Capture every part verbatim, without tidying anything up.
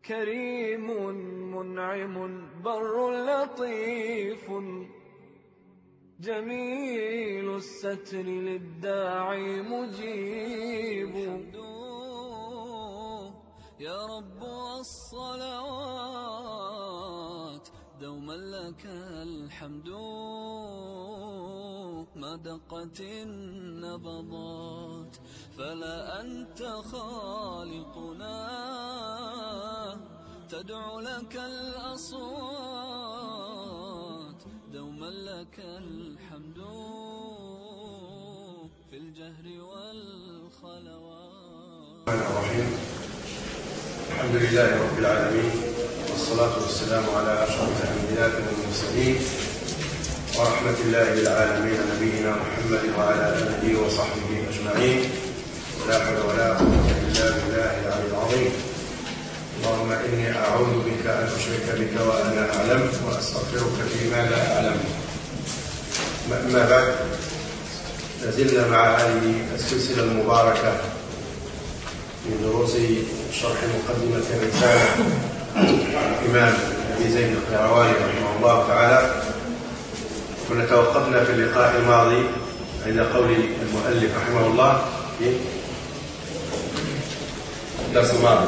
كريم منعم بر لطيف جميل الستر للداعي مجيب. يا رب الصلوات دوما لك الحمد ما دقت النبضات، فلا أنت خالقنا تدعو لك الأصوات دوما لك الحمد في الجهر والخلوات. الرحيم. الحمد لله رب العالمين، والصلاة والسلام على أشرف الأنبياء والمرسلين ورحمة الله للعالمين نبينا محمد وعلى آله وصحبه أجمعين، ولا حول ولا قوة إلا بالله العلي العظيم. اللهم إني أعوذ بك أن أشرك بك وأنا أعلم، وأستغفرك فيما لا أعلم. أما بعد، لازلنا مع هذه السلسلة المباركة من دروس شرح مقدمة الرسالة الإمام أبي زيد القيرواني رحمه الله تعالى. كنا توقفنا في اللقاء الماضي عند قول المؤلف رحمه الله في الدرس الماضي.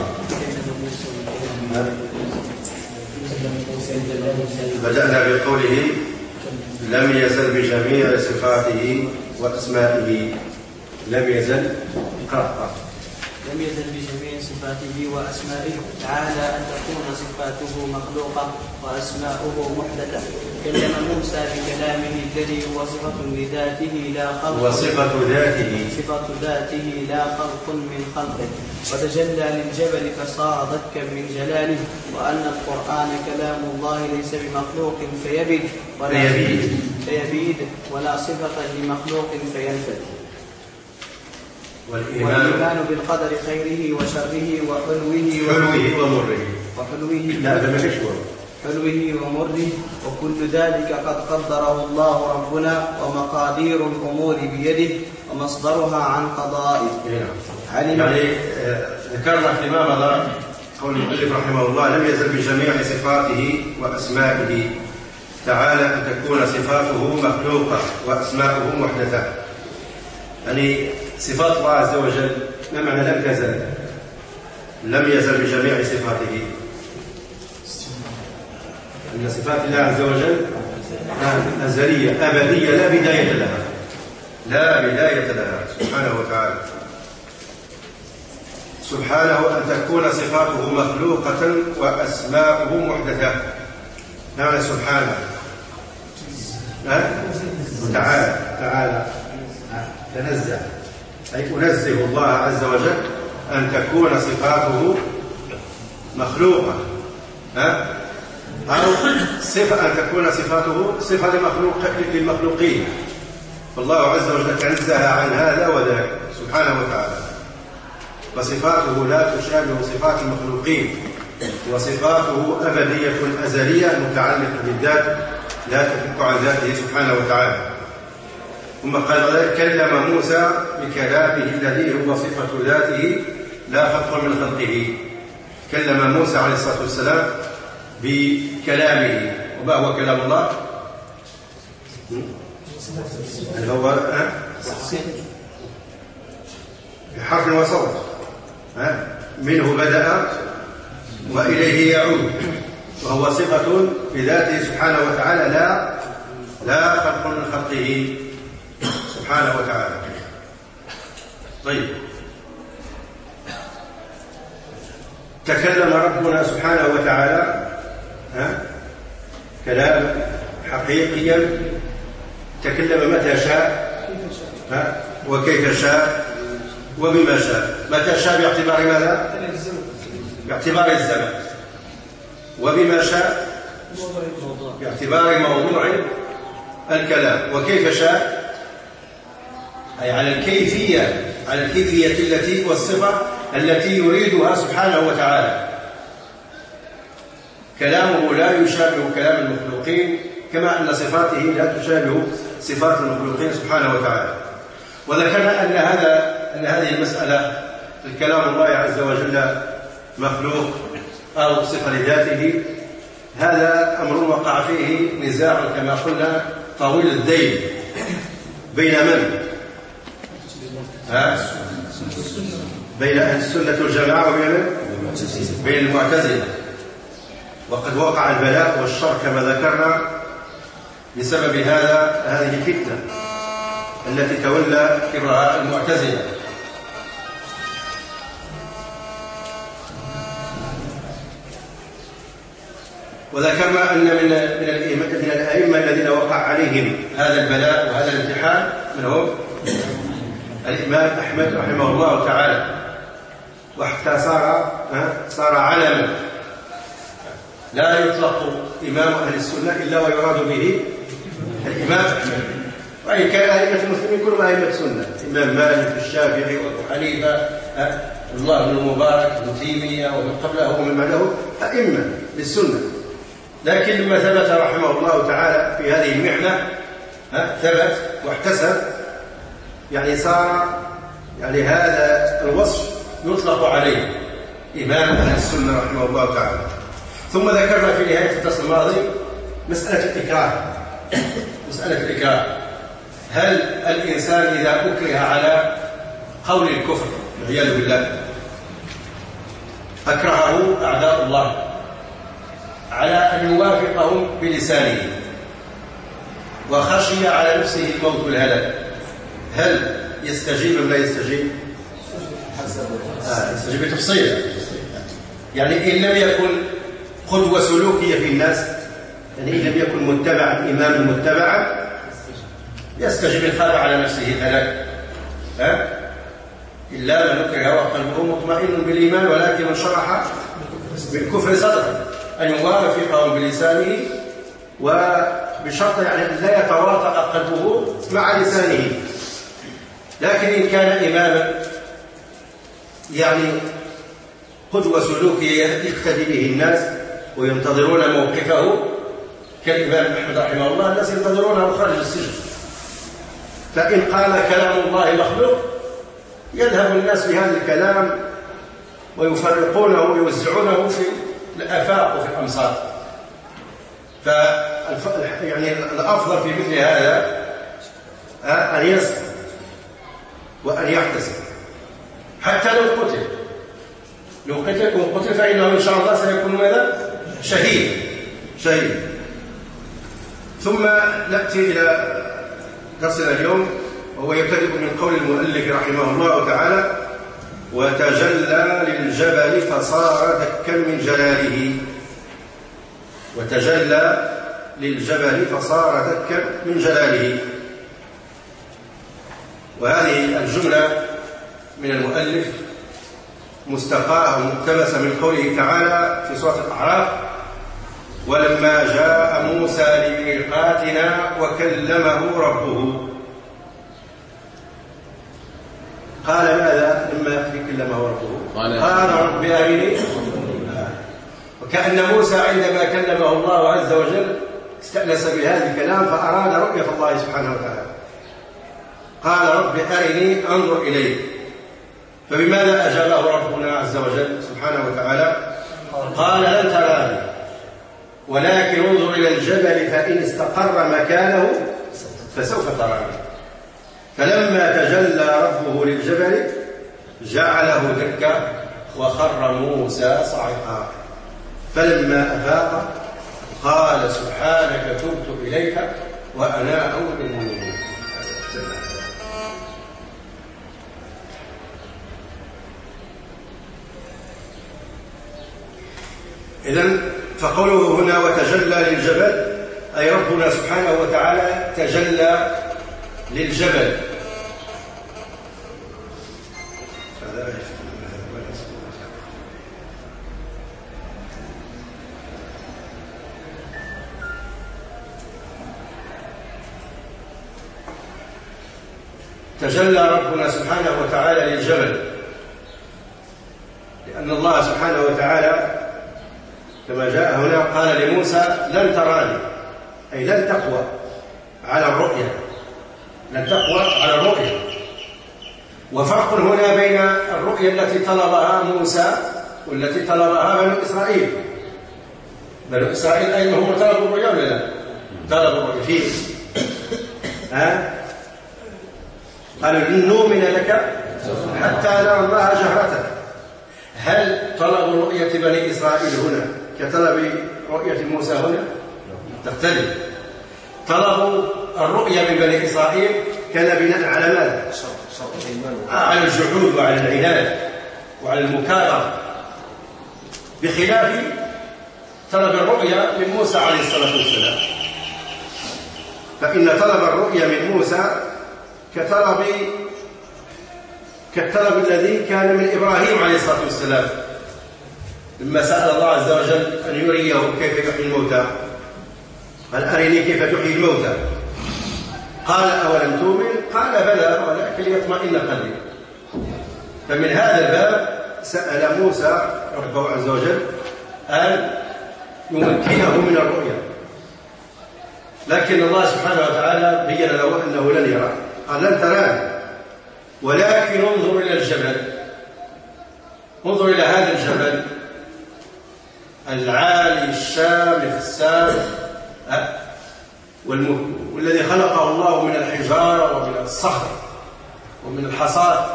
بدأنا بقوله لم يزل بجميع صفاته وأسمائه. لم يزل قرأ لم يزل بجميع صفاته وأسمائه تعالى أن تكون صفاته مخلوقة وأسماؤه محدثة. كلم موسى بكلامه الذي هو صفة لذاته لا خلق وصفة ذاته صفة ذاته لا خلق من خلقه، وتجلى للجبل فصار ضكا من جلاله، وأن القرآن كلام الله ليس بمخلوق فيبيد ولا, فيبيد. فيبيد ولا صفة لمخلوق فينفد. والإيمان بالقدر خيره وشره وحلوه حلوه ومره وحلوه لا ده مش حلوه ومره وكل ذلك قد قدره الله ربنا، ومقادير الأمور بيده ومصدرها عن قضائه. يعني ذكرنا فيما مضى قول المؤلف رحمه الله لم يزل بجميع صفاته وأسمائه تعالى أن تكون صفاته مخلوقة وأسماؤه محدثة. يعني صفات الله عز وجل ما معنى لم تزل؟ لم يزل بجميع صفاته، أن صفات الله عز وجل أزلية أبدية لا بداية لها، لا بداية لها سبحانه وتعالى. سبحانه أن تكون صفاته مخلوقة وأسماؤه محدثة. معنى سبحانه تعالى تعالى تنزه، أي أنزه الله عز وجل أن تكون صفاته مخلوقة، ها؟ أو صفة أن تكون صفاته صفة للمخلوقين، فالله عز وجل تنزه عن هذا وذاك سبحانه وتعالى. وصفاته لا تشابه صفات المخلوقين، وصفاته أبدية أزلية متعلقة بالذات لا تفك عن ذاته سبحانه وتعالى. ثم قال كلم موسى بكلامه الذي هو صفة ذاته لا خلق من خلقه. كلم موسى عليه الصلاة والسلام بكلامه. وما هو كلام الله؟ هل هو بحرف وصوت، منه بدأ وإليه يعود، وهو صفة بذاته سبحانه وتعالى لا لا خلق من خلقه سبحانه وتعالى. طيب، تكلم ربنا سبحانه وتعالى ها كلام حقيقيا، تكلم متى شاء ها وكيف شاء وبما شاء. متى شاء باعتبار ماذا؟ باعتبار الزمن. وبما شاء باعتبار موضوع الكلام. وكيف شاء أي على الكيفية على الكيفية التي والصفة التي يريدها سبحانه وتعالى. كلامه لا يشابه كلام المخلوقين، كما أن صفاته لا تشابه صفات المخلوقين سبحانه وتعالى. وذكرنا أن هذا أن هذه المسألة الكلام الله عز وجل مخلوق أو صفة لذاته، هذا أمر وقع فيه نزاع كما قلنا طويل الذيل بين من؟ ها؟ بين أهل السنة والجماعة وبين من؟ بين المعتزلة. وقد وقع البلاء والشر كما ذكرنا بسبب هذا هذه الفتنة التي تولى كبرها المعتزلة. وذكرنا أن من من من الأئمة الذين وقع عليهم هذا البلاء وهذا الامتحان من هو؟ الإمام أحمد رحمه الله تعالى، وحتى صار صار علما لا يطلق إمام أهل السنة إلا ويراد به الإمام أحمد، وإن كان أئمة المسلمين كلهم أئمة سنة، الإمام مالك الشافعي وأبو حنيفة الله بن المبارك ابن تيمية ومن قبله ومن بعده أئمة للسنة، لكن لما ثبت رحمه الله تعالى في هذه المحنة ثبت واحتسب، يعني صار يعني هذا الوصف يطلق عليه إمام أهل السنة رحمه الله تعالى. ثم ذكرنا في نهاية الدرس الماضي مسألة الإكراه. مسألة الإكراه، هل الإنسان إذا أكره على قول الكفر والعياذ بالله، أكرهه أعداء الله على أن يوافقهم بلسانه وخشي على نفسه الموت والهلاك، هل يستجيب أم لا يستجيب؟ آه يستجيب بتفصيل، يعني إن لم يكن قدوة سلوكية في الناس، يعني إن لم يكن متبعا إماما متبعا يستجيب الخاف على نفسه الهلاك، ها؟ إلا من أكره وقلبه مطمئن بالإيمان ولكن من شرح بالكفر صدره، أن يوافقهم بلسانه وبشرط يعني أن لا يتواطأ قلبه مع لسانه. لكن إن كان إماما يعني قدوة سلوكية يقتدي به الناس وينتظرون موقفه كالإمام أحمد رحمه الله، الناس ينتظرونه خارج السجن، فإن قال كلام الله مخلوق يذهب الناس بهذا الكلام ويفرقونه ويوزعونه في الآفاق وفي الأمصار. ف يعني الأفضل في مثل هذا أن يصبر وأن يحتسب حتى لو قتل، لو قتل وقتل فإنه إن شاء الله سيكون ماذا؟ شهيد شهيد. ثم نأتي إلى درسنا اليوم، وهو يبتدئ من قول المؤلف رحمه الله تعالى: وتجلى للجبل فصار دكا من جلاله. وتجلى للجبل فصار دكا من جلاله. وهذه الجملة من المؤلف مستقاة ومقتبسة من قوله تعالى في سورة الأعراف: ولما جاء موسى لميقاتنا وكلمه ربه. قال ماذا لما كلمه ربه؟ قال رب أرني. وكأن موسى عندما كلمه الله عز وجل استأنس بهذا الكلام فأراد رؤية الله سبحانه وتعالى، قال رب أرني أنظر إليك. فبماذا أجابه ربنا عز وجل سبحانه وتعالى؟ قال لن تراني ولكن انظر إلى الجبل فإن استقر مكانه فسوف تراني. فلما تجلى ربه للجبل جعله دكا وخر موسى صعقا. فلما أفاق قال سبحانك تبت إليك وأنا أول المؤمنين. إذن فقوله هنا وتجلى للجبل أي ربنا سبحانه وتعالى تجلى للجبل. تجلى ربنا سبحانه وتعالى للجبل، لأن الله سبحانه وتعالى كما جاء هنا قال لموسى لن تراني، أي لن تقوى على الرؤية، لن تقوى على الرؤية. وفرق هنا بين الرؤية التي طلبها موسى والتي طلبها بنو إسرائيل. بنو إسرائيل أين هم طلبوا الرؤيا ولا لا؟ طلبوا الرؤيا فيه. ها؟ قالوا لن نؤمن لك حتى نرى الله جهرة. هل طلب رؤية بني إسرائيل هنا كطلب رؤية موسى هنا؟ تختلف. طلبوا الرؤية من بني إسرائيل كان بناء على ماذا؟ على الجحود وعلى العناد وعلى المكابرة، بخلاف طلب الرؤية من موسى عليه الصلاة والسلام. فإن طلب الرؤية من موسى كطلب كالطلب الذي كان من إبراهيم عليه الصلاة والسلام لما سأل الله عز وجل أن يريه كيف يحيي الموتى، قال أرني كيف تحيي الموتى، قال أولم تؤمن؟ قال بلى ولكن ليطمئن قلبي. فمن هذا الباب سأل موسى ربه عز وجل أن يمكنه من الرؤيا، لكن الله سبحانه وتعالى بين له أنه لن يرى، قال لن تراني ولكن انظر إلى الجبل، انظر إلى هذا الجبل العالي الشامخ السامح والذي خلقه الله من الحجارة ومن الصخر ومن الحصاد،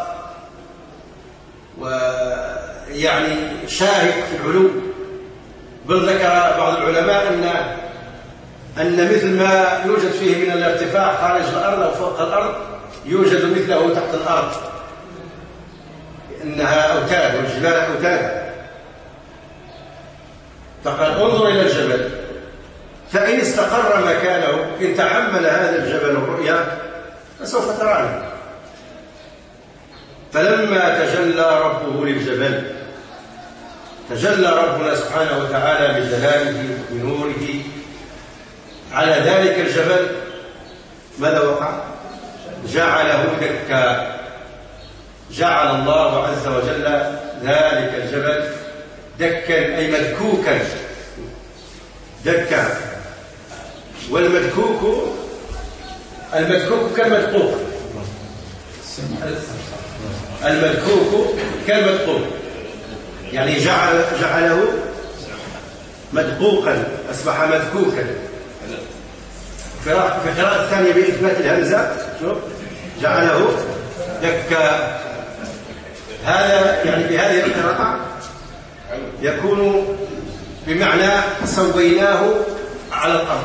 ويعني شاهق في العلو. بل ذكر بعض العلماء أن أن مثل ما يوجد فيه من الارتفاع خارج الأرض أو فوق الأرض يوجد مثله تحت الأرض، إنها أوتاد والجبال أوتاد. فقال انظر إلى الجبل فإن استقر مكانه إن تحمل هذا الجبل الرؤيا فسوف تراني. فلما تجلى ربه للجبل تجلى ربنا سبحانه وتعالى بجلاله بنوره على ذلك الجبل، ماذا وقع؟ جعله دكا. جعل الله عز وجل ذلك الجبل دكا أي مدكوكا دكا. والمدكوك المدكوك كالمدقوق، المدكوك كالمدقوق يعني جعل جعله مدقوقا أصبح مدكوكا. في القراءة الثانية بإثبات الهمزة شوف جعله دكا. هذا يعني بهذه القراءة يكون بمعنى سويناه على الأرض،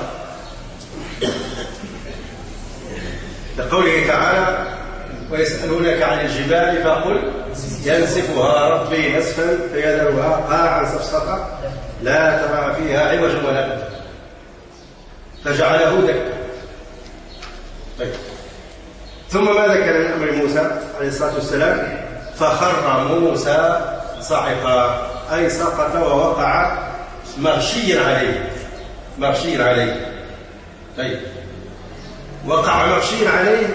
لقوله تعالى ويسألونك عن الجبال فقل ينسفها ربي نسفا فيذرها قاعا صفصفا لا ترى فيها عوجا ولا أمتا، فجعله دكا. طيب. ثم ماذا كان من أمر موسى عليه الصلاة والسلام؟ فخر موسى صعقا أي سقط ووقع مغشيا عليه مغشيا عليه طيب وقع مغشيا عليه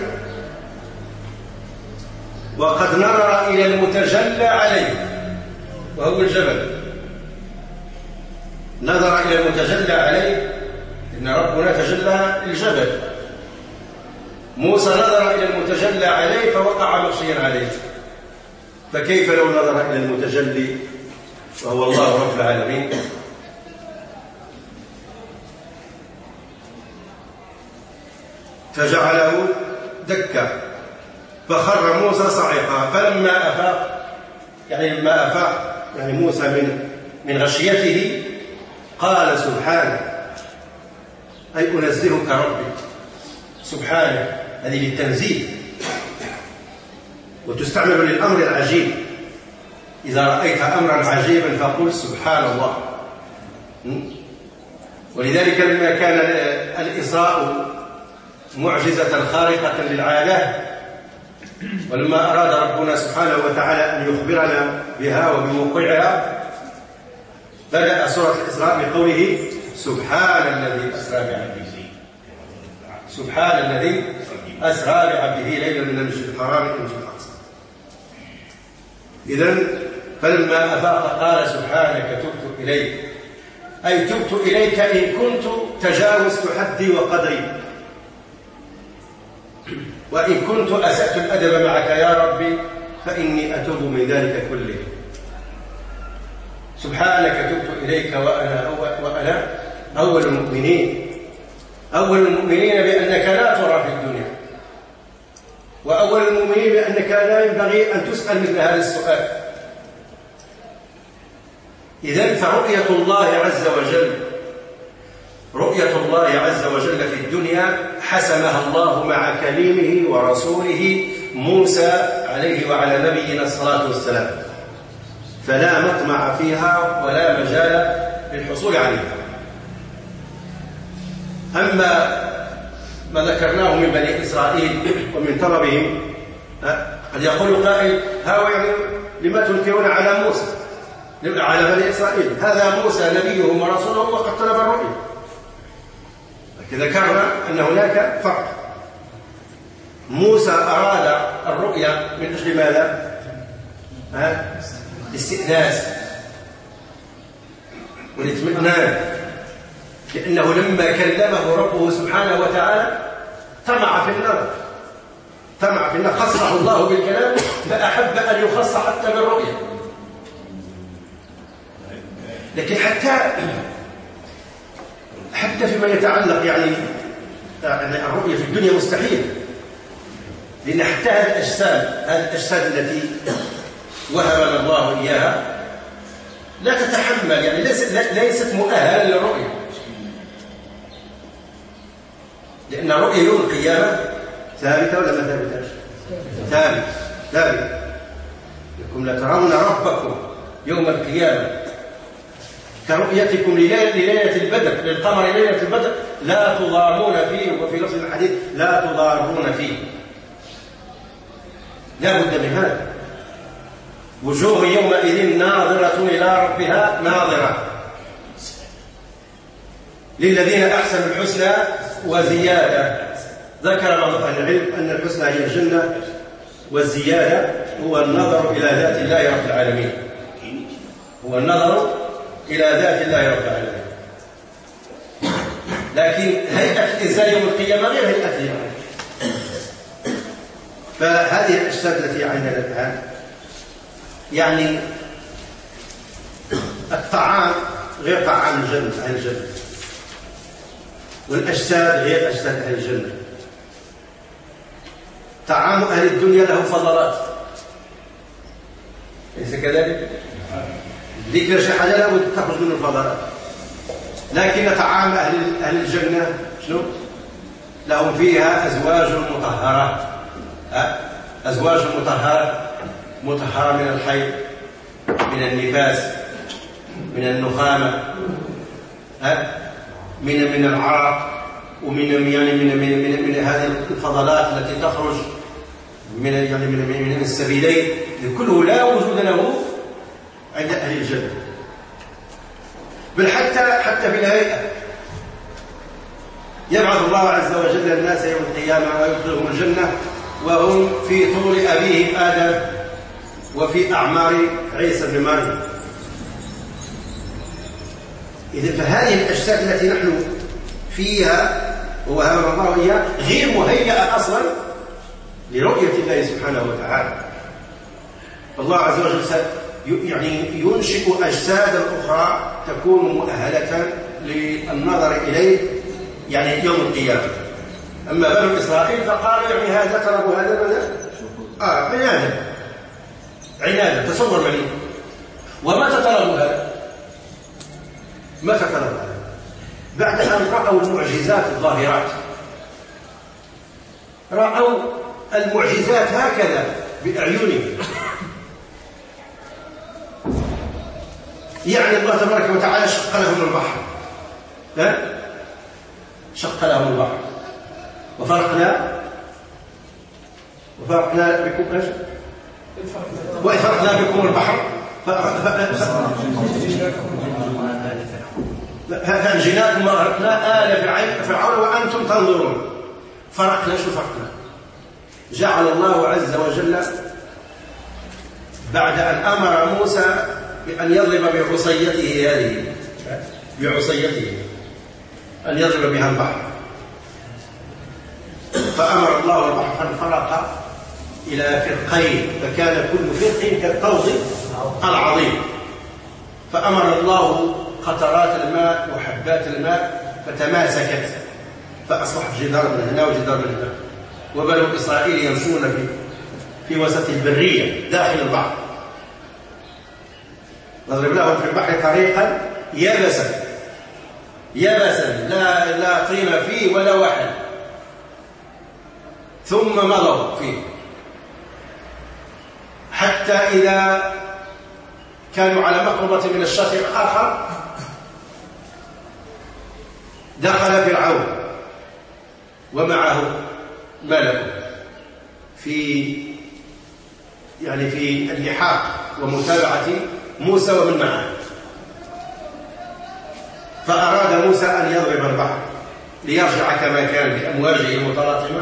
وقد نظر إلى المتجلى عليه وهو الجبل، نظر إلى المتجلى عليه إن ربنا تجلى الجبل. موسى نظر إلى المتجلى عليه فوقع مغشيا عليه، فكيف لو نظر إلى المتجلي وهو الله رب العالمين؟ فجعله دكا فخر موسى صعقا. فلما أفاق يعني لما أفاق يعني موسى من من غشيته قال سبحانه أي أنزهك ربي سبحانه، هذه للتنزيه وتستعمل للأمر العجيب. إذا رأيت أمرا عجيبا فقل سبحان الله. ولذلك لما كان الإسراء معجزة خارقة للعادة ولما أراد ربنا سبحانه وتعالى أن يخبرنا بها وبموقعها بدأ سورة الإسراء بقوله سبحان الذي أسرى بعبده سبحان الذي أسرى بعبده ليلا من المسجد الحرام إلى المسجد الأقصى. إذن فلما أفاق قال سبحانك تبت إليك أي تبت إليك إن كنت تجاوزت حدي وقدري وإن كنت أسأت الأدب معك يا ربي فإني أتوب من ذلك كله. سبحانك تبت إليك وأنا أول, وأنا أول المؤمنين. أول المؤمنين بأنك لا ترى في الدنيا، وأول المؤمنين بأنك لا ينبغي أن تسأل مثل هذا السؤال. إذن فرؤية الله عز وجل رؤية الله عز وجل في الدنيا حسمها الله مع كليمه ورسوله موسى عليه وعلى نبينا الصلاة والسلام، فلا مطمع فيها ولا مجال للحصول عليها. أما ما ذكرناه من بني إسرائيل ومن طلبهم، قد يقول قائل: ها يعني لما تنكرون على موسى على بني إسرائيل؟ هذا موسى نبيهم ورسوله وقد طلب الرؤيا. ذكرنا أن هناك فرق. موسى أراد الرؤيا من أجل ماذا؟ الاستئناس والاطمئنان، لأنه لما كلمه ربه سبحانه وتعالى طمع في النظر، طمع في النظر، خصه الله بالكلام فأحب أن يخص حتى بالرؤيا. لكن حتى حتى فيما يتعلق يعني الرؤية في الدنيا مستحيل، لأن حتى هذه الأجساد هذه الأجساد التي وهبنا الله إياها لا تتحمل، يعني ليست ليست مؤهلة للرؤية، لأن الرؤية يوم القيامة ثابتة ولا ما ثابتة؟ ثابت ثابت. لكم لترون ربكم يوم القيامة كرؤيتكم لليلة البدر للقمر ليلة البدر لا تضامون فيه، وفي لفظ الحديث لا تضارون فيه. لا بد من هذا. وجوه يومئذ ناظرة إلى ربها ناظرة. للذين أحسنوا الحسنى وزيادة. ذكر بعض أهل العلم أن الحسنى هي الجنة، والزيادة هو النظر إلى ذات الله رب العالمين، هو النظر إلى ذات الله رب العالمين. لكن هيئة الإنسان يوم القيامة غير هيئته يعني. فهذه الأجساد التي عندنا الآن يعني الطعام غير طعام الجنة أهل الجنة، والأجساد غير أجساد أهل الجنة. طعام أهل الدنيا له فضلات، ليس كذلك؟ ذكر شيء حاجة لابد تخرج منه الفضلات. لكن طعام أهل أهل الجنة شنو؟ لهم فيها أزواج مطهرات، أزواج مطهرة مطهرة من الحيض، من النفاس، من النخامة، من من العرق، ومن يعني من من من, من هذه الفضلات التي تخرج من يعني من من السبيلين، كله لا وجود له عند أهل الجنة. بل حتى حتى في الهيئة يبعث الله عز وجل الناس يوم القيامة ويدخلهم الجنة وهم في طول أبيهم آدم وفي أعمار عيسى بن مريم. إذن فهذه الأجساد التي نحن فيها ووهبنا الله إياها غير مهيئة أصلا لرؤية الله سبحانه وتعالى. الله عز وجل يعني ينشئ أجسادا أخرى تكون مؤهلة للنظر إليه يعني يوم القيامة. أما بنو إسرائيل فقالوا يعني هذا طلبوا هذا ماذا؟ آه عنادا عنادا. تصور معي ومتى طلبوا هذا؟ متى طلبوا هذا؟ بعد أن رأوا المعجزات الظاهرات، رأوا المعجزات هكذا بأعينهم. يعني الله تبارك وتعالى شق لهم البحر، ها؟ شق لهم البحر وفرقنا وفرقنا بكم ايش؟ وفرقنا بكم البحر فأنجيناكم وأغرقنا آل فرعون وأنتم تنظرون. فرقنا شو فرقنا؟ جعل الله عز وجل بعد أن أمر موسى بأن يضرب بعصيته هذه بعصيته أن يضرب بها البحر، فأمر الله البحر فانفرق إلى فرقين، فكان كل فرق كالطود العظيم. فأمر الله قطرات الماء وحبات الماء فتماسكت فأصبحت جدار من هنا وجدار من هنا، وبنو إسرائيل يمشون في في وسط البرية داخل البحر. نضرب لهم في البحر طريقا يبسا يبسا لا لا طين فيه ولا وحل، ثم مضوا فيه حتى إذا كانوا على مقربة من الشاطئ الآخر دخل فرعون ومعه ملك في يعني في اللحاق ومتابعة موسى ومن معه، فأراد موسى أن يضرب البحر ليرجع كما كان بأمواجه المتلاطمة،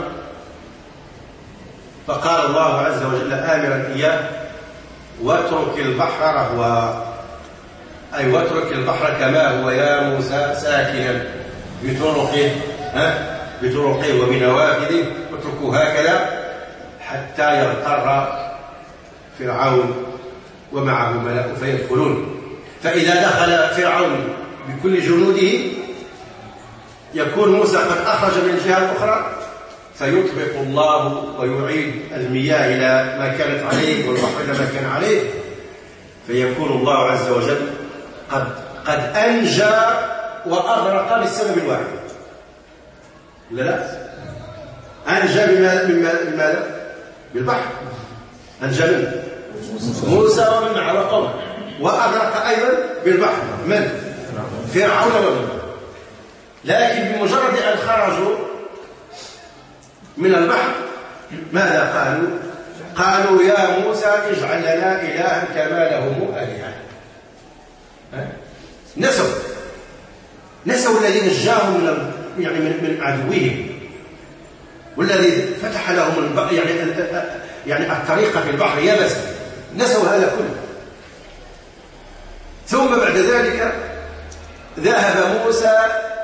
فقال الله عز وجل آمرا إياه واترك البحر رهوا، أي واترك البحر كما هو يا موسى ساكنا بطرقه ها بطرقه وبنوافذه، اتركوا هكذا حتى يضطر فرعون ومعه ملأ فيدخلون. فإذا دخل فرعون بكل جنوده يكون موسى قد أخرج من الجهة الأخرى، فيطبق الله ويعيد المياه إلى ما كانت عليه والبحر إلى ما كان عليه، فيكون الله عز وجل قد قد أنجى وأغرق بالسبب الواحد. لا لا أنجى بماذا؟ بالبحر، أنجى منه موسى ومن معه وقومه، وأغرق أيضا بالبحر من؟ فرعون ومن. لكن بمجرد أن خرجوا من البحر ماذا قالوا؟ قالوا يا موسى اجعل لنا إلها كما لهم آلهة. نسوا نسوا الذي نجاهم من يعني من عدوهم، والذي فتح لهم يعني يعني الطريق في البحر يبسا، نسوا هذا كله. ثم بعد ذلك ذهب موسى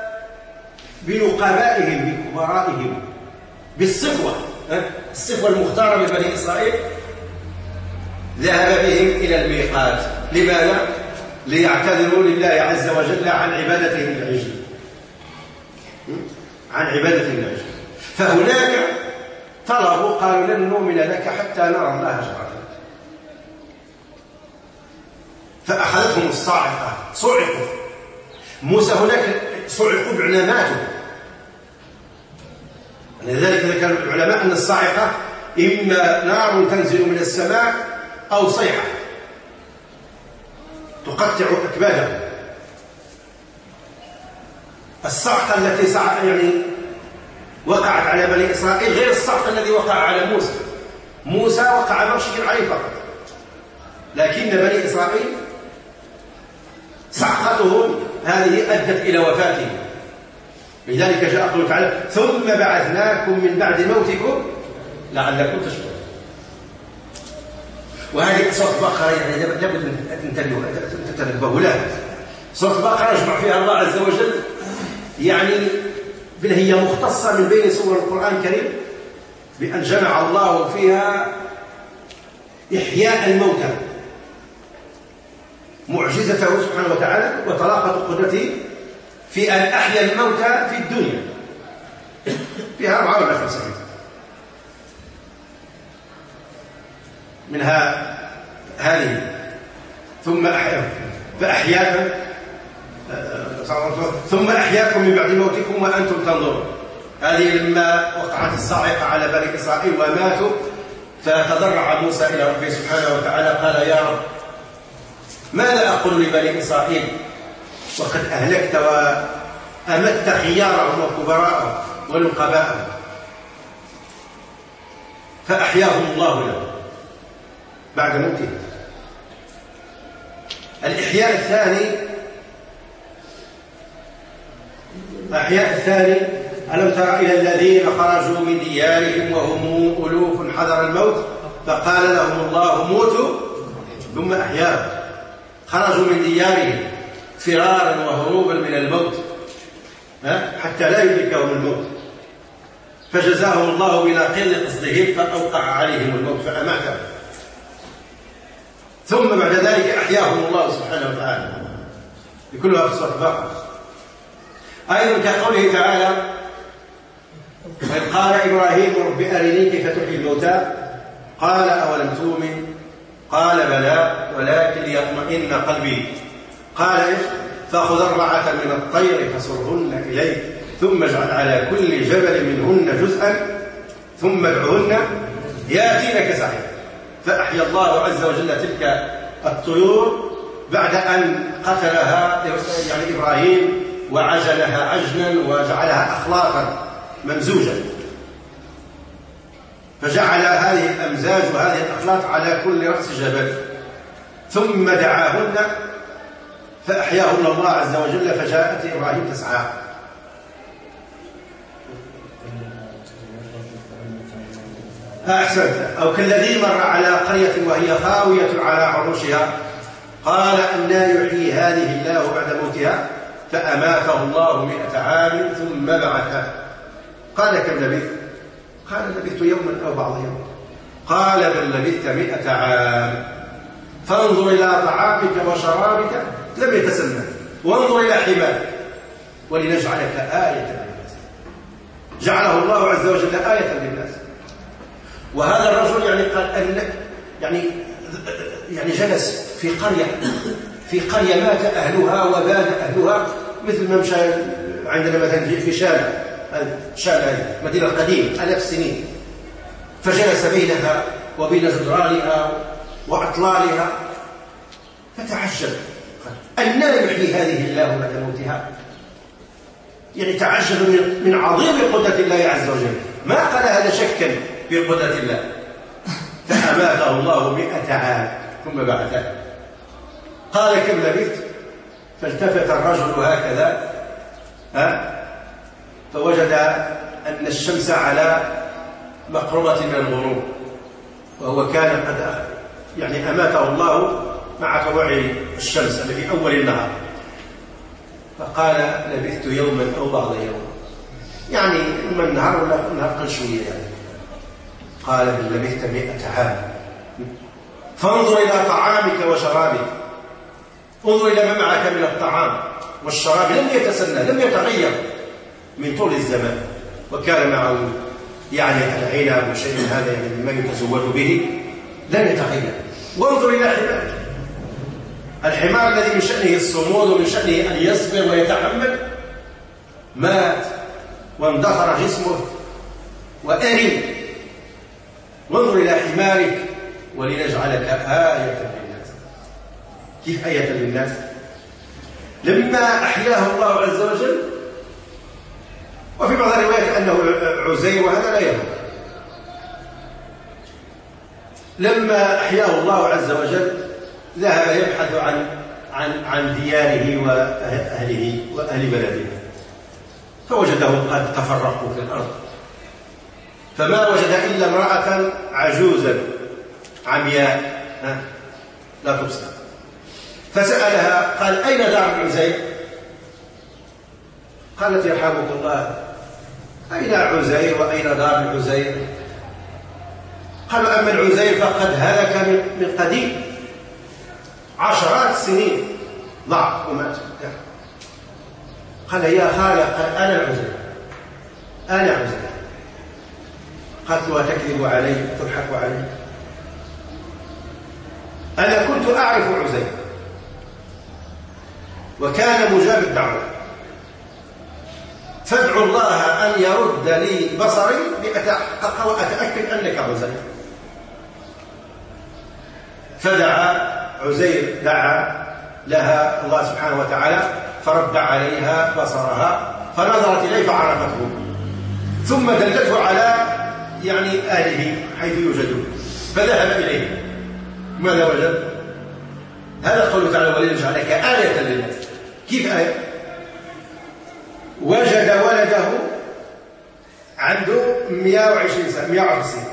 بنقبائهم بكبرائهم بالصفوة الصفوة المختارة من بني إسرائيل، ذهب بهم إلى الميقات. لماذا؟ ليعتذروا لله عز وجل عن عبادتهم العجل عن عبادتهم العجل. فهناك طلبوا قالوا لن نؤمن لك حتى نرى الله جهرة، فأخذتهم الصاعقة، صعقوا. موسى هناك صعقوا بمعنى ماتوا. لذلك ذكر العلماء أن الصاعقة إما نار تنزل من السماء أو صيحة تقطع أكبادهم. الصعقة التي صعق يعني وقعت على بني إسرائيل غير الصعق الذي وقع على موسى. موسى وقع مشكل عليه فقط، لكن بني إسرائيل صعقتهم هذه أدت إلى وفاتهم. لذلك جاء قوله تعالى ثم بعثناكم من بعد موتكم لعلكم تشكرون. وهذه سورة البقرة يعني لابد أن تتنبهوا لها. سورة البقرة يجمع فيها الله عز وجل يعني بل هي مختصة من بين سور القرآن الكريم بأن جمع الله فيها إحياء الموتى، معجزته سبحانه وتعالى وطلاقة قدرته في أن أحيا الموتى في الدنيا. فيها أربعة ولا خمسة منها هذه ثم أحياكم فأحياكم ثم أحياكم من بعد موتكم وأنتم تنظرون. هذه لما وقعت الصاعقة على بني إسرائيل وماتوا، فتضرع موسى إلى ربه سبحانه وتعالى قال يا رب ماذا أقول لبني إسرائيل وقد أهلكت وأمت خيارهم وكبراءهم ونقباءهم؟ فأحياهم الله له بعد موته. الإحياء الثاني الإحياء الثاني ألم تر إلى الذين خرجوا من ديارهم وهم ألوف حذر الموت فقال لهم الله موتوا ثم أحياهم. خرجوا من ديارهم فرارا وهروبا من الموت حتى لا يدركهم الموت، فجزاهم الله بناقض قصدهم فأوقع عليهم الموت فأماتهم. ثم بعد ذلك أحياهم الله سبحانه وتعالى، بكلها في سورة البقرة. أيضا كقوله تعالى: وإذ قال إبراهيم رب أرني كيف تحيي الموتى قال أولم تؤمن قال بلى ولكن ليطمئن قلبي قال إيش؟ فأخذ أربعة من الطير فصرهن إليك ثم اجعل على كل جبل منهن جزءا ثم ادعهن يأتينك سعيا. فأحيا الله عز وجل تلك الطيور بعد أن قتلها يعني إبراهيم وعجلها عجنا وجعلها أخلاقا ممزوجة، فجعل هذه الأمزاج وهذه الأخلاق على كل رأس جبل ثم دعاهن فأحياهن الله عز وجل فجاءت إبراهيم تسعى. أحسنت. أو كالذي مر على قرية وهي خاوية على عروشها قال أنى يحيي هذه الله بعد موتها فأماته الله مئة عام ثم بعثه قال كم لبثت؟ قال لبثت يوما أو بعض يوم قال بل لبثت مئة عام فانظر إلى طعامك وشرابك لم يتسنى وانظر إلى حمارك ولنجعلك آية للناس. جعله الله عز وجل آية للناس. وهذا الرجل يعني قال أن يعني يعني جلس في قرية في قرية مات أهلها وباد أهلها مثل ما مشى عندنا مثلا في شارع شارع المدينة القديمة آلاف السنين، فجلس بينها وبين جدرانها وأطلالها فتعجب أنى يحيي هذه الله بعد موتها. يعني تعجب من عظيم قدرة الله عز وجل، ما قال هذا شكا في قدرة الله. فأماته الله مئة عام ثم بعثه قال كم لبثت؟ فالتفت الرجل هكذا ها فوجد أن الشمس على مقربة من الغروب وهو كان قد يعني أماته الله مع طلوع الشمس في أول النهار. فقال لبثت يوما أو بعض يوم، يعني إما النهار ولا النهار قل شوية يعني. قال بل لبثت مئة عام فانظر إلى طعامك وشرابك، انظر إلى ما معك من الطعام والشراب لم يتسنى لم يتغير من طول الزمان، وكان معه يعني العنب وشيء هذا يعني مما يتزود به لن يتغير. وانظر إلى حمارك، الحمار الذي من شأنه الصمود ومن شأنه أن يصبر ويتحمل مات واندثر جسمه وأري. وانظر إلى حمارك ولنجعلك آية للناس. كيف آية للناس؟ لما أحياه الله عز وجل، وفي بعض الروايات أنه عزير وهذا لا يهم، لما أحياه الله عز وجل ذهب يبحث عن عن عن دياره وأهله وأهل بلده فوجدهم قد تفرقوا في الأرض، فما وجد إلا امرأة عجوزا عمياء لا تبصر، فسألها قال أين دار عزير؟ قالت يرحمك الله أين عزير وأين دار عزير؟ قالوا أما العزير فقد هلك من قديم عشرات السنين ضعف ومات. قال يا خالة قال أنا العزير أنا عزير. قالت له تكذب علي تضحك علي؟ أنا كنت أعرف عزير وكان مجاب الدعوة، فادعوا الله أن يرد لي بصري لأتحقق وأتأكد أنك عزير. فدعا عزير دعا لها الله سبحانه وتعالى فرد عليها بصرها فنظرت إليه فعرفته، ثم دلته على يعني أهله حيث يوجدون فذهب إليه. ماذا وجد؟ هذا قوله تعالى ولنجعلك آية للناس. كيف آية؟ وجد ولده عنده مئة وعشرين سنة مئة وخمسين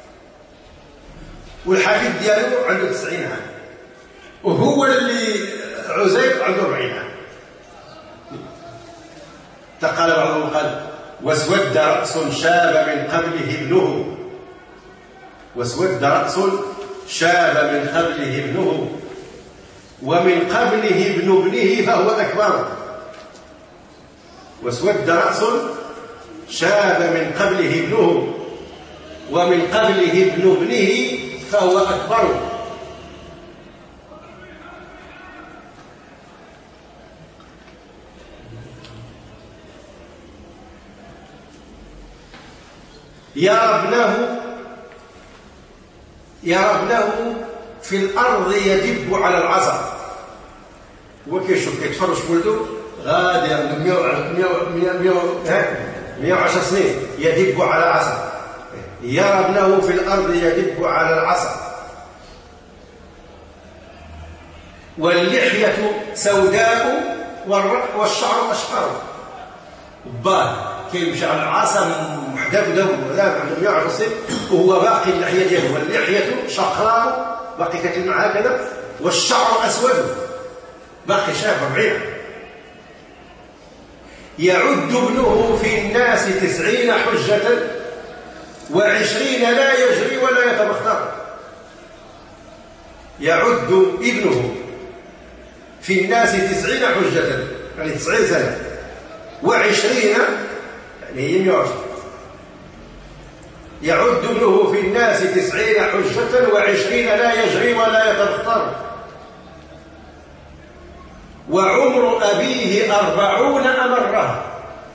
والحفيد دياله عنده تسعين عام وهو اللي عزير عنده أربعين عام. فقال بعضهم قال واسود رأس شاب من قبله ابنه، واسود رأس شاب من قبله ابنه ومن قبله ابن ابنه فهو أكبر. واسود رأس شاب من قبله ابنه ومن قبله ابن ابنه فهو أكبر. يرى ابنه يرى ابنه في الأرض يدب على العصا. وكيشوف كيتفرج ولده غادي عنده مئة وعشر سنين يدب على العصا. يرى ابنه في الأرض يدب على العصا. واللحية سوداء والشعر أشقر. باه كيمشي على العصا محدث دم ولا عنده مئة وعشر سنين وهو باقي اللحية ديالو، واللحية شقراء باقي كتلمع هكذا، والشعر أسود باقي شاب ربيع. يعد ابنه في الناس تسعين حجة وعشرين لا يجري ولا يتبختر. يعد ابنه في الناس تسعين حجة يعني تسعين سنة وعشرين يعني هي مئة وعشرين. يعد ابنه في الناس تسعين حجة وعشرين لا يجري ولا يتبختر. وعمر أبيه أربعون أمرها.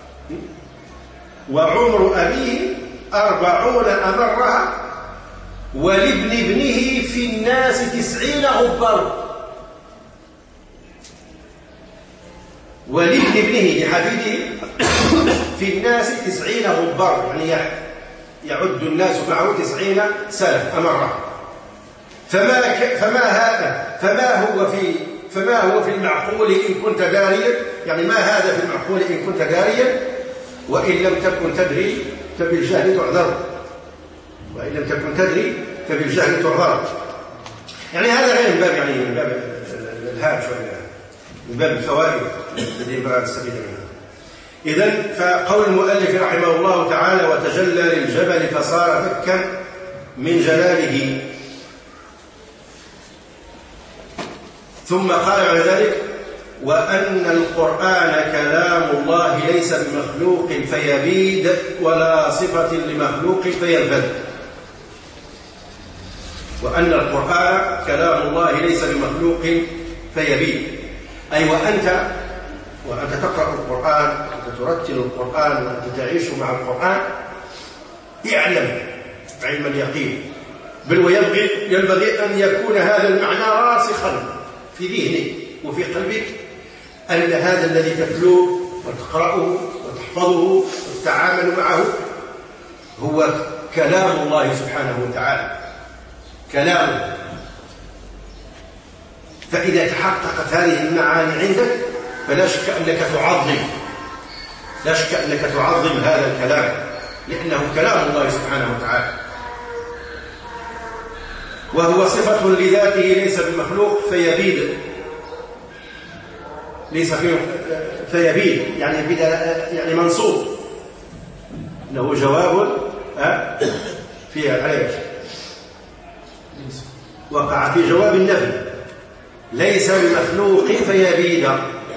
وعمر أبيه أربعون أمرها ولابن ابنه في الناس تسعين غبر. ولابن ابنه لحفيده في الناس تسعين غبر يعني يعد الناس معه تسعين سنة أمرها. فما, فما هذا فما هو في فما هو في المعقول إن كنت داريا، يعني ما هذا في المعقول إن كنت داريا وإن لم تكن تدري فبالجهل تعذر. وإن لم تكن تدري فبالجهل تعذر. يعني هذا غير من باب يعني من باب الهام شوية، من باب الفوائد التي ينبغي أن نستفيد منها. إذن فقول المؤلف رحمه الله تعالى: وتجلى للجبل فصار فكا من جلاله. ثم قال بعد ذلك: وأن القرآن كلام الله ليس بمخلوق فيبيد ولا صفة لمخلوق فينفذ. وأن القرآن كلام الله ليس بمخلوق فيبيد، أي وأنت وأنت تقرأ القرآن وأنت ترتل القرآن وأنت تعيش مع القرآن اعلم علم اليقين، بل وينبغي ينبغي أن يكون هذا المعنى راسخا في ذهنك وفي قلبك، أن هذا الذي تتلوه وتقرأه وتحفظه وتتعامل معه هو كلام الله سبحانه وتعالى، كلامه. فإذا تحققت هذه المعاني عندك فلا شك أنك تعظم لا شك أنك تعظم هذا الكلام، لأنه كلام الله سبحانه وتعالى، وهو صفة لذاته ليس بمخلوق فيبيد. ليس فيبيد يعني بدا يعني منصوب، انه جواب في عليه وقع في جواب النفي، ليس بمخلوق فيبيد.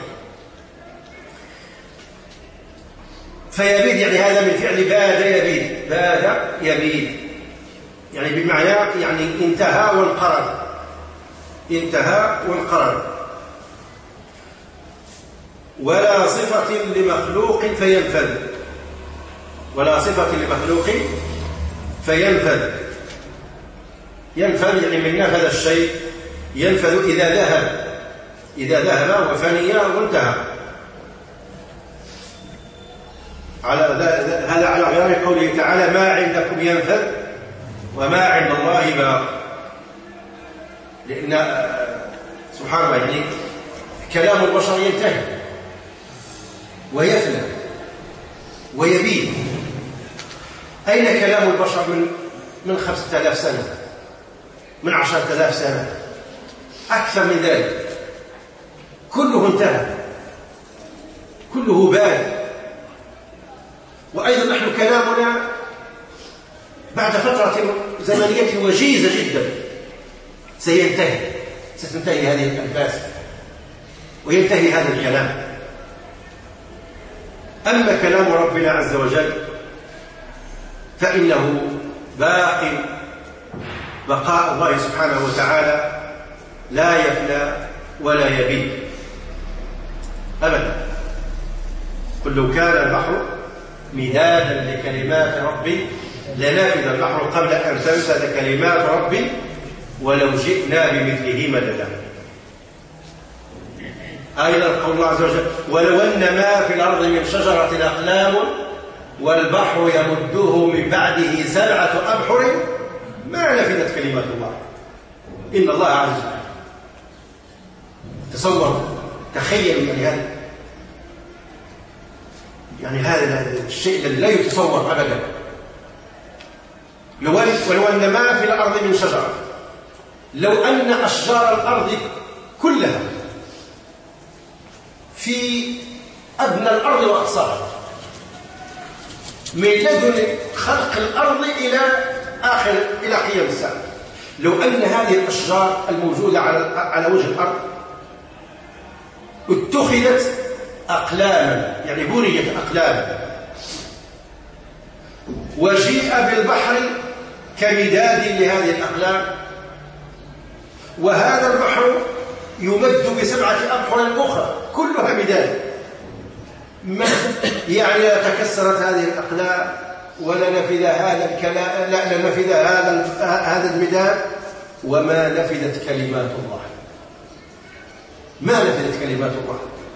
فيبيد يعني هذا من فعل باد يبيد، باد يبيد يعني بمعنى يعني انتهى وانقرض، انتهى وانقرض. ولا صفة لمخلوق فينفذ، ولا صفة لمخلوق فينفذ. ينفذ يعني من نفذ الشيء، ينفذ إذا ذهب، إذا ذهب وفني وانتهى. على هذا على غير قوله تعالى: ما عندكم ينفذ وما عند الله باق. لأن سبحان الله يعني كلام البشر ينتهي ويفنى ويبيد. أين كلام البشر من من خمسة آلاف سنة، من عشرة آلاف سنة، أكثر من ذلك؟ كله انتهى، كله باد. وأيضا نحن كلامنا بعد فترة زمنية وجيزة جدا سينتهي، ستنتهي هذه الأنفاس وينتهي هذا الكلام. أما كلام ربنا عز وجل فإنه باق، بقاء الله سبحانه وتعالى لا يفنى ولا يبيد أبدا. قل لو كان البحر مدادا لكلمات ربي لنفذ البحر قبل أن تنفذ كلمات ربي ولو جئنا بمثله مددا. أيضا قول الله عز وجل ولو أن ما في الأرض من شجرة أقلام والبحر يمده من بعده سبعة أبحر ما نفذت كلمات الله إن الله عز وجل. تصور، تخيل يعني هذا يعني هذا الشيء الذي لا يتصور أبدا. ولو أن ما في الأرض من شجرة، لو أن أشجار الأرض كلها في أدنى الأرض وأقصاها من لدن خلق الأرض إلى آخر إلى قيام الساعة، لو أن هذه الأشجار الموجودة على على وجه الأرض اتخذت أقلاما، يعني بنيت أقلاما، وجيء بالبحر كمداد لهذه الأقلام، وهذا البحر يمد بسبعة أبحر أخرى كلها مداد، يعني لا تكسرت هذه الأقلام ولا نفذ هذا الكلام، لا نفذ هذا هذا المداد وما نفذت كلمات الله، ما نفذت كلمات الله.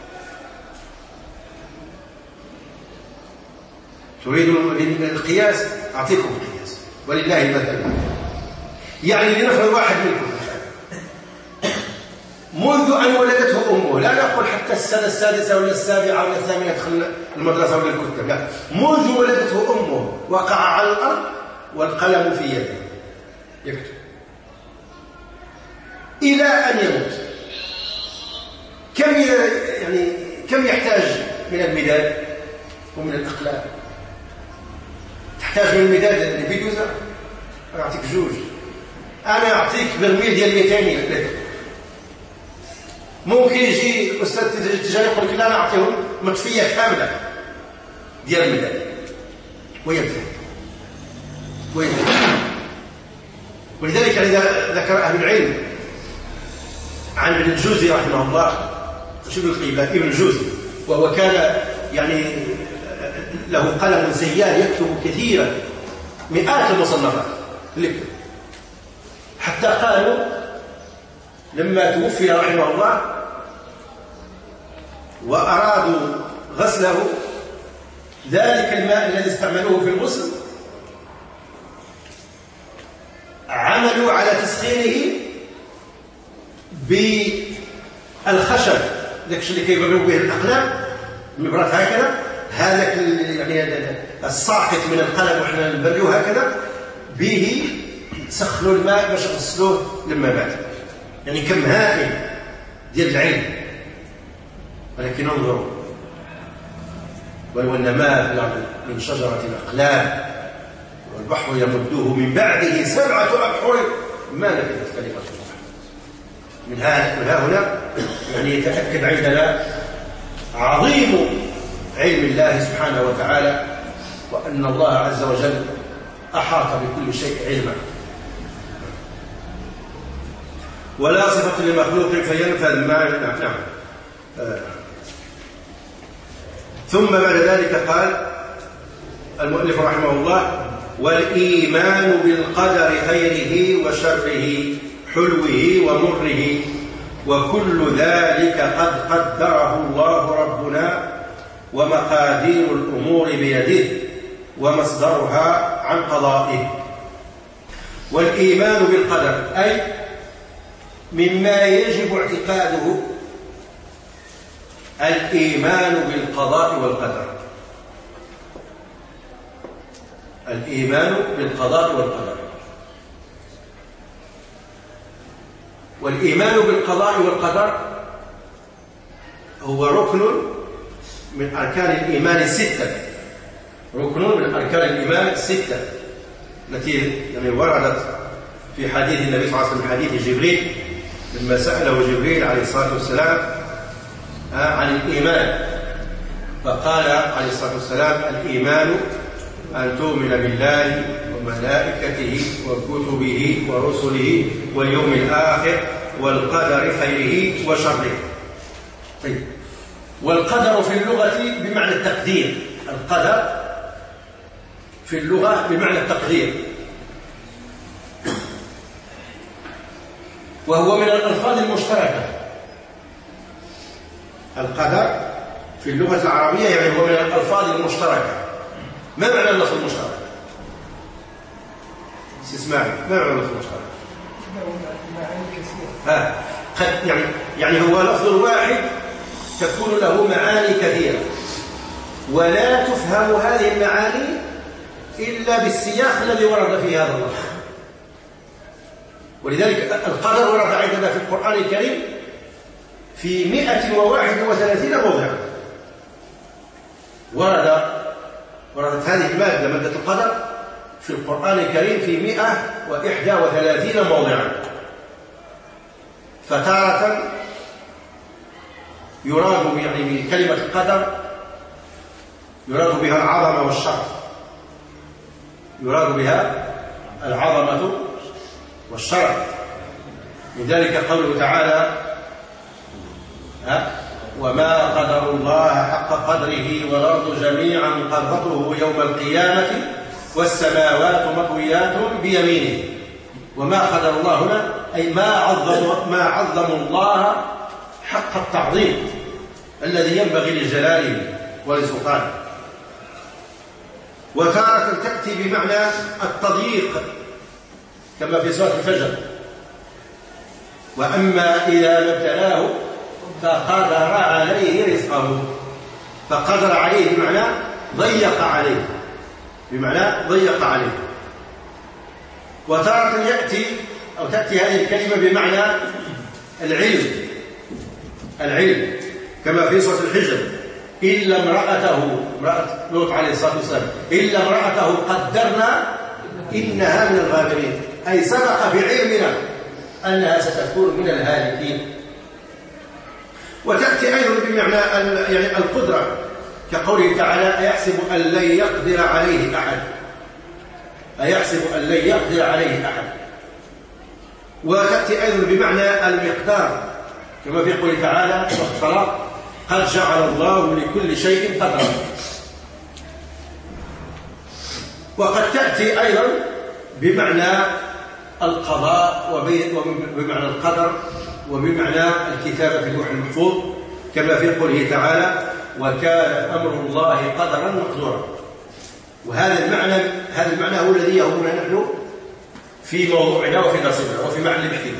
تريدون القياس؟ أعطيكم القياس ولله المثل. يعني لنفرض واحد منكم منذ أن ولدته أمه، لا نقول حتى السنة السادسة ولا السابعة ولا الثامنة يدخل المدرسة ولا الكتب، لا، منذ ولدته أمه وقع على الأرض والقلم في يده يكتب إلى أن يموت، كم يعني كم يحتاج من المداد ومن الأقلام؟ تحتاج من المداد اللي بيدوزة. أنا أعطيك جوج، أنا أعطيك برميل ديال مئتين لتر. ممكن يجي أستاذ تجاري يقول لك لا أنا أعطيهم مطفية كاملة ديال المداد وينتهي وينتهي. ولذلك إذا ذكر أهل العلم عن ابن الجوزي رحمه الله، شبه القيبات ابن الجوزي، وهو كان يعني له قلم زيال يكتب كثيرا مئات المصنفات يكتب، حتى قالوا لما توفي رحمه الله وأرادوا غسله، ذلك الماء الذي استعملوه في الغسل عملوا على تسخينه بالخشب، ذاك الشيء اللي كيبرروا به الأقلام، المبرات هكذا، هذاك يعني الساقط من القلم وحنا نبريوه هكذا، به سخنوا الماء باش يغسلوه لما مات. يعني كم هائل ديال العلم. ولكن انظروا، ولو أن ما في الأرض من شجرة أقلام والبحر يمده من بعده سبعة أبحر ما نفذت كلمة الله. من ها هنا يعني يتأكد عندنا عظيم علم الله سبحانه وتعالى، وأن الله عز وجل أحاط بكل شيء علما. ولا صفة لمخلوق فينفذ ما نعم نعم. آه. ثم بعد ذلك قال المؤلف رحمه الله: والإيمان بالقدر خيره وشره حلوه ومره وكل ذلك قد قدره الله ربنا، ومقادير الأمور بيده ومصدرها عن قضائه. والإيمان بالقدر أي مما يجب اعتقاده الإيمان بالقضاء والقدر. الإيمان بالقضاء والقدر. والإيمان بالقضاء والقدر هو ركن من أركان الإيمان الستة، ركن من أركان الإيمان الستة التي يعني وردت في حديث النبي صلى الله عليه وسلم، حديث جبريل لما سأله جبريل عليه الصلاة والسلام عن الإيمان، فقال عليه الصلاة والسلام: الإيمان أن تؤمن بالله وملائكته وكتبه ورسله واليوم الآخر والقدر خيره وشره. طيب، والقدر في اللغة بمعنى التقدير. القدر في اللغة بمعنى التقدير، وهو من الألفاظ المشتركة. القدر في اللغة العربية يعني هو من الألفاظ المشتركة. ما معنى اللفظ المشترك؟ اسمعني، ما معنى اللفظ المشترك؟ ها قد يعني يعني هو لفظ واحد تكون له معاني كثيرة، ولا تفهم هذه المعاني إلا بالسياق الذي ورد فيه هذا اللفظ. ولذلك القدر ورد عندنا في القرآن الكريم في مئة وواحد وثلاثين موضعا. ورد وردت هذه المادة، مادة القدر، في القرآن الكريم في مئة وإحدى وثلاثين موضعا. فتارة يراد يعني بكلمة القدر يراد بها العظمة والشرف، يراد بها العظمة والشرف. لذلك قوله تعالى: ها وما قدر الله حق قدره والأرض جميعا قبضته يوم القيامة والسماوات مطويات بيمينه. وما قدر الله هنا أي ما عظم ما عظموا الله حق التعظيم الذي ينبغي لجلاله ولسلطانه. وتارة تأتي بمعنى التضييق كما في سورة الفجر: وأما إذا ما ابتلاه فقدر عليه رزقه. فقدر عليه بمعنى ضيق عليه، بمعنى ضيق عليه. وتارة يأتي أو تأتي هذه الكلمة بمعنى العلم، العلم كما في سورة الحجر: إلا امرأته، امرأة لوط عليه الصلاة والسلام، إلا امرأته قدرنا إنها من الغابرين، أي سبق بعلمنا أنها ستكون من الهالكين. وتأتي أيضا بمعنى يعني القدرة كقوله تعالى: أيحسب أن لن يقدر عليه أحد، أيحسب أن لن يقدر عليه أحد. وتأتي أيضا بمعنى المقدار كما في قوله تعالى في الطلاق: قد جعل الله لكل شيء قدرا. وقد تأتي أيضا بمعنى القضاء وبمعنى القدر وبمعنى الكتابة في اللوح المحفوظ كما في قوله تعالى: وكان أمر الله قدرا مقدورا. وهذا المعنى هذا المعنى هو الذي يهمنا نحن في موضوعنا وفي درسنا وفي معنى البحثنا: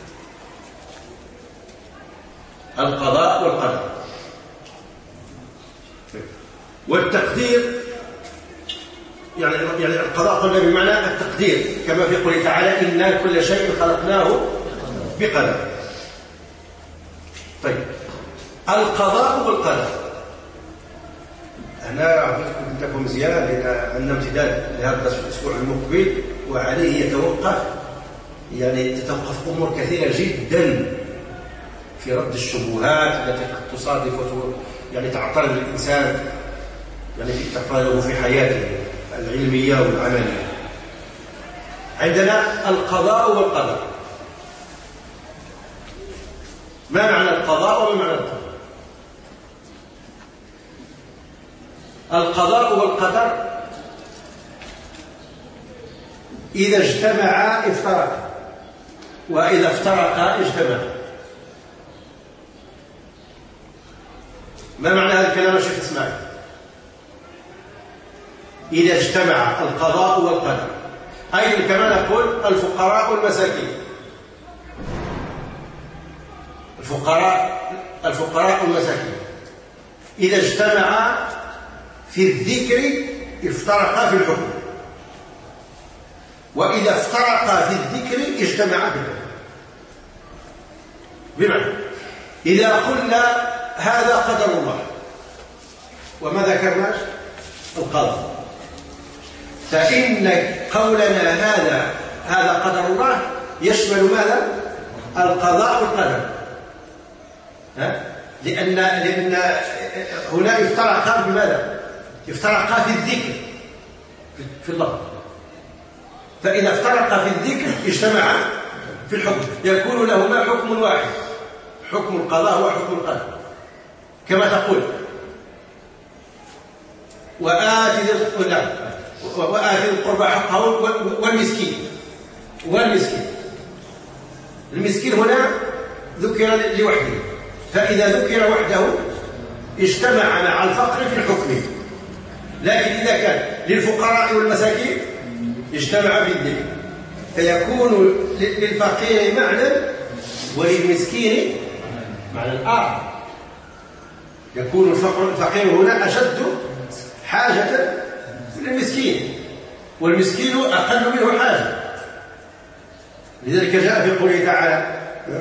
القضاء والقدر. والتقدير يعني يعني القضاء قلنا بمعنى التقدير كما في قوله تعالى: إنا كل شيء خلقناه بقدر. طيب، القضاء والقدر أنا أعطيكم لكم زيادة لأن عندنا امتداد لهذا الأسبوع المقبل، وعليه يتوقف يعني تتوقف أمور كثيرة جدا في رد الشبهات التي قد تصادف يعني تعترض الإنسان يعني في تعترضه في حياته العلمية والعملية. عندنا القضاء والقدر. ما معنى القضاء وما معنى القدر؟ القضاء والقدر إذا اجتمعا افترقا، وإذا افترقا اجتمعا. ما معنى هذا الكلام يا شيخ اسماعيل؟ إذا اجتمع القضاء والقدر، أي كما نقول الفقراء والمساكين، الفقراء الفقراء والمساكين إذا اجتمعا في الذكر افترقا في الحكم، وإذا افترقا في الذكر اجتمعا في الحكم. بمعنى إذا قلنا هذا قدر الله وما ذكرناش القدر، فإن قولنا هذا هذا قدر الله يشمل ماذا؟ القضاء والقدر. ها؟ لأن لأن هنا افترقا بماذا؟ افترقا في الذكر في اللفظ. فإذا افترقا في الذكر اجتمعا في الحكم، يكون لهما حكم واحد، حكم القضاء وحكم القدر. كما تقول وآت ذي القربى حقه والمسكين. والمسكين المسكين هنا ذكر لوحده، فإذا ذكر وحده اجتمع مع الفقر في الحكم. لكن إذا كان للفقراء والمساكين اجتمع في الذكر، فيكون للفقير معنى وللمسكين معنى آخر. يكون الفقير هنا أشد حاجة من المسكين، والمسكين أقل منه حاجة. لذلك جاء في قوله تعالى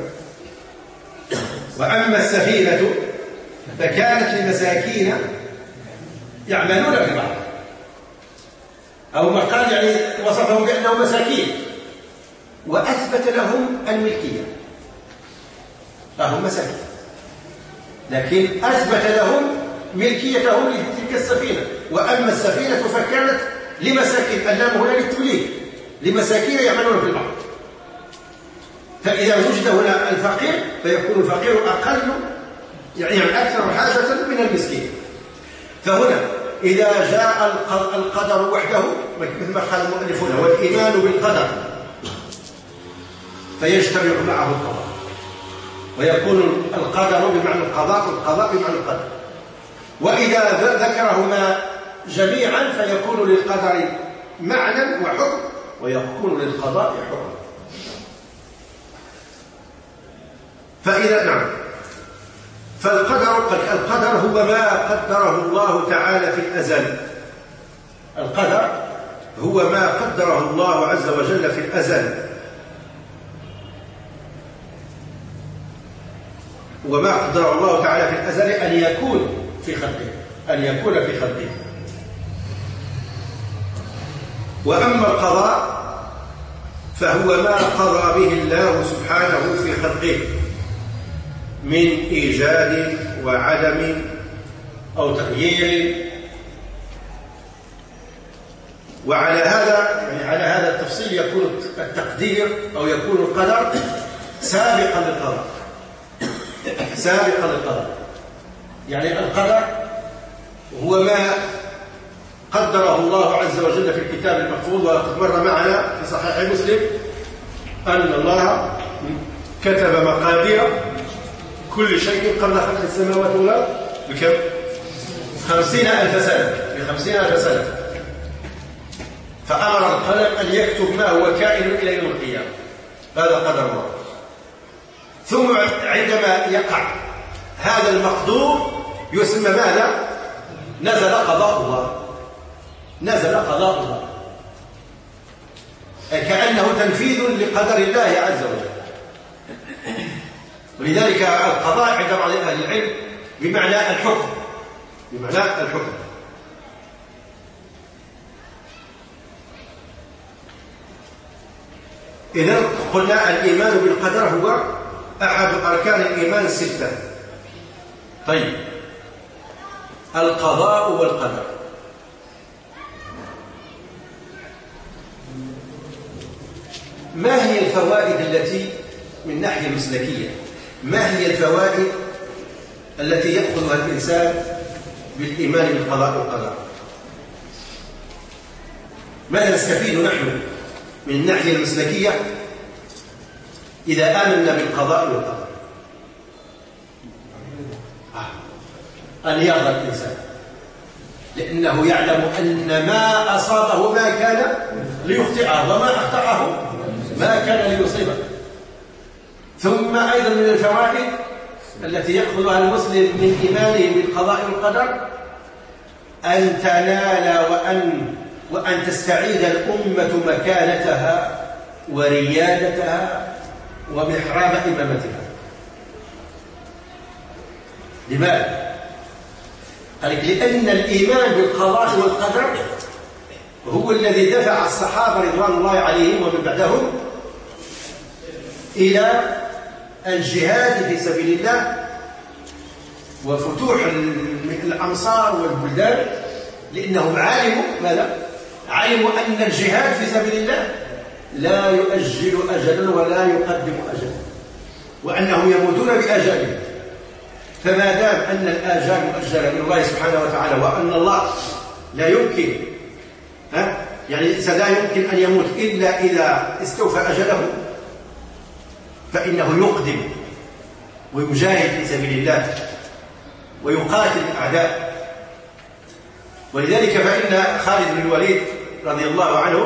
وأما السفينة فكانت لمساكين يعملون في البحر، أو ما قال يعني وصفهم بأنهم مساكين وأثبت لهم الملكية، فهم مساكين لكن أثبت لهم ملكيتهم لتلك السفينة. وأما السفينة فكانت لمساكين، اللام هنا للتمليك، لمساكين يعملون في البحر. فإذا وجد هنا الفقير فيكون الفقير أقل يعني أكثر حاجة من المسكين. فهنا إذا جاء القدر وحده مثل ما قال المؤلف هنا والإيمان بالقدر فيجتمع معه القضاء، ويكون القدر بمعنى القضاء والقضاء بمعنى القدر. وإذا ذكرهما جميعا فيكون للقدر معنى وحكم، ويكون للقضاء حكم. فإذا نعم فالقدر القدر هو ما قدره الله تعالى في الأزل. القدر هو ما قدره الله عز وجل في الأزل، وما قدره الله تعالى في الأزل أن يكون في خلقه، أن يكون في خلقه. وأما القضاء فهو ما قضى به الله سبحانه في خلقه من إيجاد وعدم أو تغيير. وعلى هذا يعني على هذا التفصيل يكون التقدير أو يكون القدر سابقا للقضاء، سابقا للقضاء. يعني القدر هو ما قدره الله عز وجل في الكتاب المحفوظ. وقد مر معنا في صحيح مسلم أن الله كتب مقادير كل شيء قبل خلق السماوات والأرض بكم؟ خمسين ألف سنة، بخمسين ألف سنة. فأمر القلم أن يكتب ما هو كائن إلى يوم القيامة. هذا قدر الله. ثم عندما يقع هذا المقدور يسمى ماذا؟ نزل قضاء الله، نزل قضاء الله، كأنه تنفيذ لقدر الله عز وجل. ولذلك القضاء عند بعض أهل العلم بمعنى الحكم، بمعنى الحكم. إذا قلنا الإيمان بالقدر هو أحد أركان الإيمان الستة. طيب القضاء والقدر، ما هي الفوائد التي من ناحية مسلكية، ما هي الفوائد التي يأخذها الإنسان بالإيمان بالقضاء والقدر؟ ماذا نستفيد نحن من الناحية المسلكية إذا آمنا بالقضاء والقدر؟ أن يرضى الإنسان، لأنه يعلم أن ما أصابه ما كان ليخطئه، وما أخطأه ما كان ليصيبه. ثم أيضا من الفوائد التي يأخذها المسلم من إيمانه بالقضاء والقدر أن تنال وأن وأن تستعيد الأمة مكانتها وريادتها ومحراب إمامتها. لماذا؟ قال لأن الإيمان بالقضاء والقدر هو الذي دفع الصحابة رضوان الله عليهم ومن بعدهم إلى الجهاد في سبيل الله وفتوح الأمصار والبلدان، لأنهم علموا ماذا؟ علموا أن الجهاد في سبيل الله لا يؤجل أجلا ولا يقدم أجلا، وأنهم يموتون بأجلهم. فما دام أن الآجال مؤجلة من الله سبحانه وتعالى، وأن الله لا يمكن ها يعني الإنسان لا يمكن أن يموت إلا إذا استوفى أجله، فإنه يقدم ويجاهد في سبيل الله ويقاتل الأعداء. ولذلك فإن خالد بن الوليد رضي الله عنه،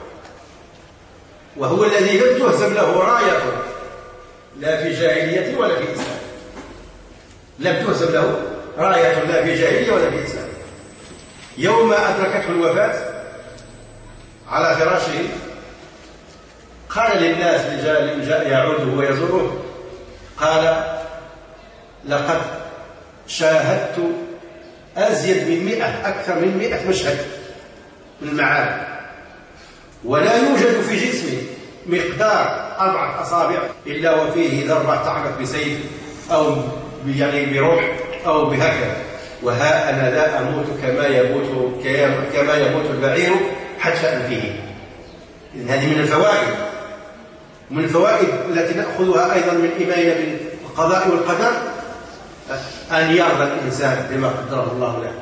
وهو الذي لم تهزم له راية لا في جاهلية ولا في إسلام، لم تهزم له راية لا في جاهلية ولا في إسلام، يوم أدركته الوفاة على فراشه قال للناس اللي جاء يعوده ويزوره، قال: لقد شاهدت أزيد من مئة أكثر من مئة مشهد من المعارك، ولا يوجد في جسمي مقدار أربعة أصابع إلا وفيه ضربة طعنت بسيف أو يعني برمح أو بهكذا، وها أنا لا أموت كما يموت كما يموت البعير حتى فيه. إذن هذه من الفوائد، ومن الفوائد التي نأخذها أيضا من إيماننا بالقضاء والقدر أن يرضى الإنسان بما قدره الله له.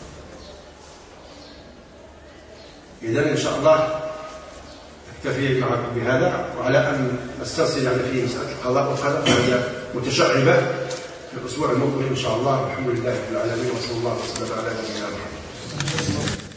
إذن إن شاء الله أكتفي معكم بهذا، وعلى أن نسترسل على في مسألة القضاء والقدر فهي متشعبة في الأسبوع المقبل إن شاء الله. والحمد لله رب العالمين، وصلى الله وسلم على نبينا محمد.